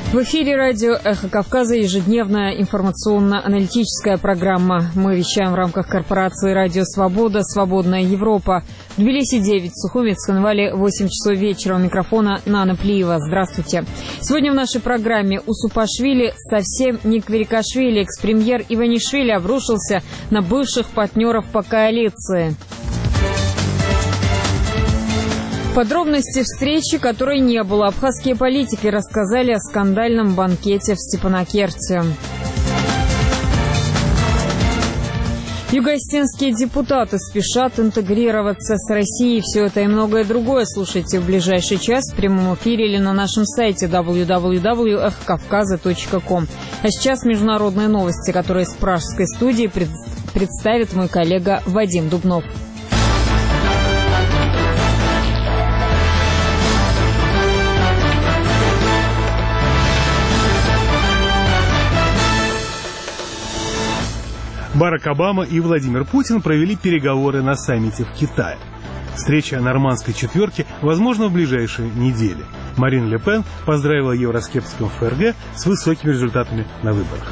В эфире радио «Эхо Кавказа» ежедневная информационно-аналитическая программа. Мы вещаем в рамках корпорации «Радио Свобода», «Свободная Европа». В Тбилиси 9, в Сухуми, Цхинвале 8 часов вечера. У микрофона Нана Плиева. Здравствуйте. Сегодня в нашей программе Усупашвили совсем не Кверикашвили. Экс-премьер Иванишвили обрушился на бывших партнеров по коалиции. Подробности встречи, которой не было. Абхазские политики рассказали о скандальном банкете в Степанакерте. Юго-осетинские депутаты спешат интегрироваться с Россией. Все это и многое другое слушайте в ближайший час в прямом эфире или на нашем сайте www.эхокавказа.ком. А сейчас международные новости, которые с пражской студии представит мой коллега Вадим Дубнов. Барак Обама и Владимир Путин провели переговоры на саммите в Китае. Встреча нормандской четверки возможна в ближайшие недели. Марин Ле Пен поздравила евроскептиков ФРГ с высокими результатами на выборах.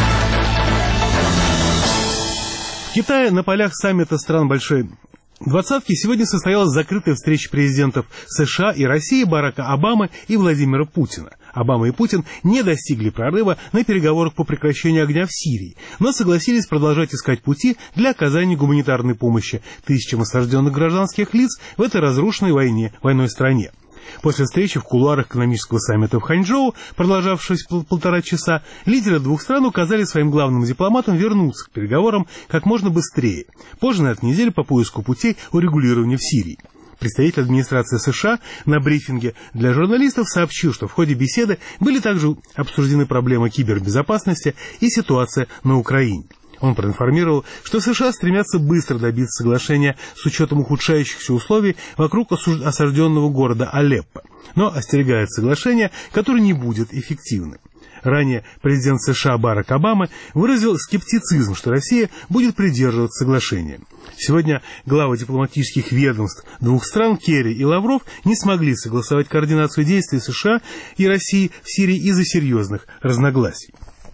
В Китае на полях саммита стран Большой Двадцатки сегодня состоялась закрытая встреча президентов США и России Барака Обамы и Владимира Путина. Обама и Путин не достигли прорыва на переговорах по прекращению огня в Сирии, но согласились продолжать искать пути для оказания гуманитарной помощи тысячам осажденных гражданских лиц в этой разрушенной войной стране. После встречи в кулуарах экономического саммита в Ханчжоу, продолжавшегося полтора часа, лидеры двух стран указали своим главным дипломатам вернуться к переговорам как можно быстрее. Позже на этой неделе по поиску путей урегулирования в Сирии. Представитель администрации США на брифинге для журналистов сообщил, что в ходе беседы были также обсуждены проблемы кибербезопасности и ситуация на Украине. Он проинформировал, что США стремятся быстро добиться соглашения с учетом ухудшающихся условий вокруг осажденного города Алеппо, но остерегает соглашение, которое не будет эффективным. Ранее президент США Барак Обама выразил скептицизм, что Россия будет придерживаться соглашения. Сегодня главы дипломатических ведомств двух стран Керри и Лавров не смогли согласовать координацию действий США и России в Сирии из-за серьезных разногласий.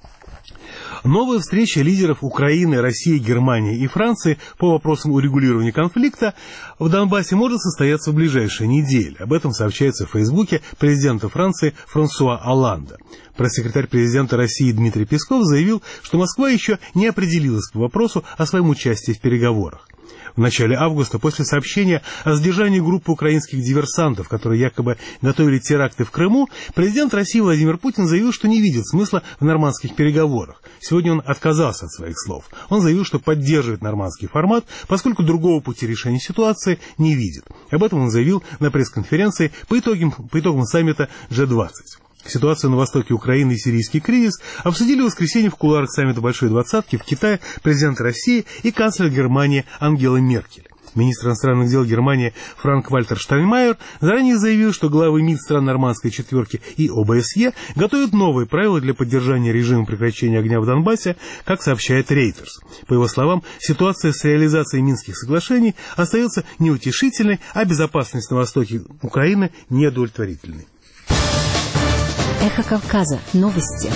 Новая встреча лидеров Украины, России, Германии и Франции по вопросам урегулирования конфликта в Донбассе может состояться в ближайшие недели. Об этом сообщается в Фейсбуке президента Франции Франсуа Олланда. Пресс-секретарь президента России Дмитрий Песков заявил, что Москва еще не определилась по вопросу о своем участии в переговорах. В начале августа, после сообщения о задержании группы украинских диверсантов, которые якобы готовили теракты в Крыму, президент России Владимир Путин заявил, что не видит смысла в нормандских переговорах. Сегодня он отказался от своих слов. Он заявил, что поддерживает нормандский формат, поскольку другого пути решения ситуации не видит. Об этом он заявил на пресс-конференции по итогам саммита G20. Ситуацию на востоке Украины и сирийский кризис обсудили в воскресенье в кулуарах саммита Большой Двадцатки в Китае президент России и канцлер Германии Ангела Меркель. Министр иностранных дел Германии Франк-Вальтер Штайнмайер заранее заявил, что главы МИД стран нормандской четверки и ОБСЕ готовят новые правила для поддержания режима прекращения огня в Донбассе, как сообщает Рейтерс. По его словам, ситуация с реализацией Минских соглашений остается неутешительной, а безопасность на востоке Украины неудовлетворительной. Эхо Кавказа. Новости.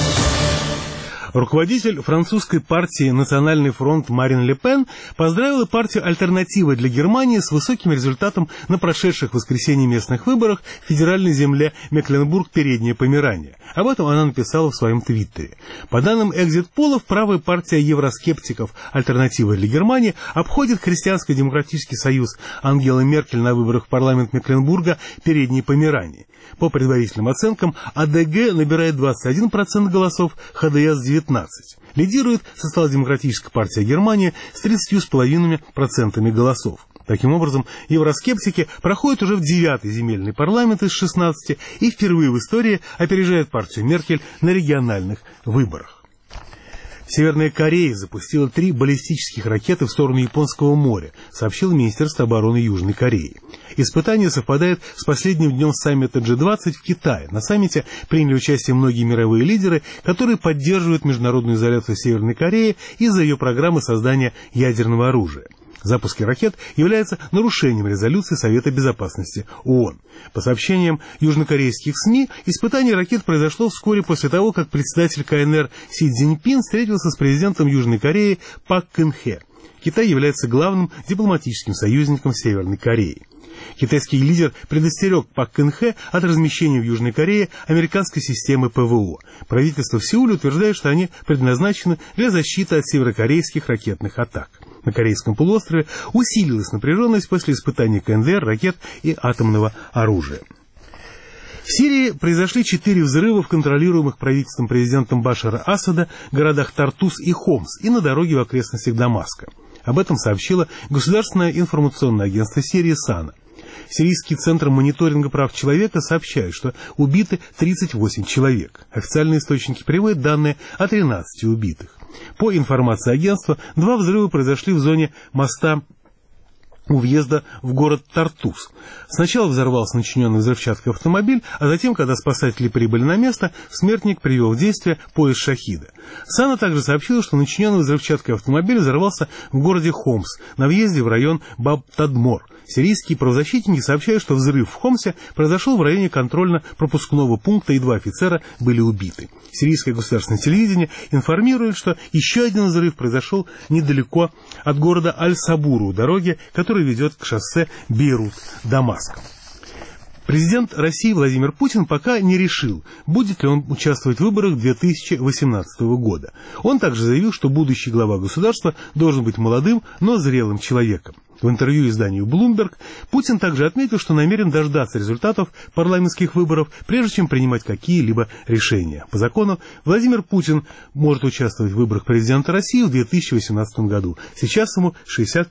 Руководитель французской партии «Национальный фронт» Марин Ле Пен поздравила партию «Альтернатива для Германии» с высоким результатом на прошедших в воскресенье местных выборах в федеральной земле Мекленбург-Переднее Померания. Об этом она написала в своем твиттере. По данным экзит-полов, правая партия евроскептиков «Альтернатива для Германии» обходит Христианско-демократический союз Ангелы Меркель на выборах в парламент Мекленбурга Переднее Померание. По предварительным оценкам, АДГ набирает 21% голосов, ХДС – 19%. Лидирует социал-демократическая партия Германии с 30,5% голосов. Таким образом, евроскептики проходят уже в 9-й земельный парламент из 16 и впервые в истории опережают партию Меркель на региональных выборах. Северная Корея запустила 3 баллистических ракеты в сторону Японского моря, сообщило Министерство обороны Южной Кореи. Испытание совпадает с последним днем саммита G20 в Китае. На саммите приняли участие многие мировые лидеры, которые поддерживают международную изоляцию Северной Кореи из-за ее программы создания ядерного оружия. Запуски ракет являются нарушением резолюции Совета Безопасности ООН. По сообщениям южнокорейских СМИ, испытание ракет произошло вскоре после того, как председатель КНР Си Цзиньпин встретился с президентом Южной Кореи Пак Кын Хе. Китай является главным дипломатическим союзником Северной Кореи. Китайский лидер предостерег Пак Кын Хе от размещения в Южной Корее американской системы ПВО. Правительство в Сеуле утверждает, что они предназначены для защиты от северокорейских ракетных атак. На Корейском полуострове усилилась напряженность после испытаний КНДР, ракет и атомного оружия. В Сирии произошли 4 взрыва в контролируемых правительством президентом Башара Асада городах Тартус и Хомс и на дороге в окрестностях Дамаска. Об этом сообщило Государственное информационное агентство Сирии САНА. Сирийский центр мониторинга прав человека сообщает, что убиты 38 человек. Официальные источники приводят данные о 13 убитых. По информации агентства, 2 взрыва произошли в зоне моста у въезда в город Тартус. Сначала взорвался начиненный взрывчаткой автомобиль, а затем, когда спасатели прибыли на место, смертник привел в действие поезд «Шахида». САНА также сообщила, что начиненный взрывчаткой автомобиль взорвался в городе Хомс, на въезде в район Баб-Тадмор. Сирийские правозащитники сообщают, что взрыв в Хомсе произошел в районе контрольно-пропускного пункта, и 2 офицера были убиты. Сирийское государственное телевидение информирует, что еще один взрыв произошел недалеко от города Аль-Сабура, у дороги, которая ведет к шоссе Бейрут-Дамаск. Президент России Владимир Путин пока не решил, будет ли он участвовать в выборах 2018 года. Он также заявил, что будущий глава государства должен быть молодым, но зрелым человеком. В интервью изданию Bloomberg Путин также отметил, что намерен дождаться результатов парламентских выборов, прежде чем принимать какие-либо решения. По закону Владимир Путин может участвовать в выборах президента России в 2018 году. Сейчас ему 65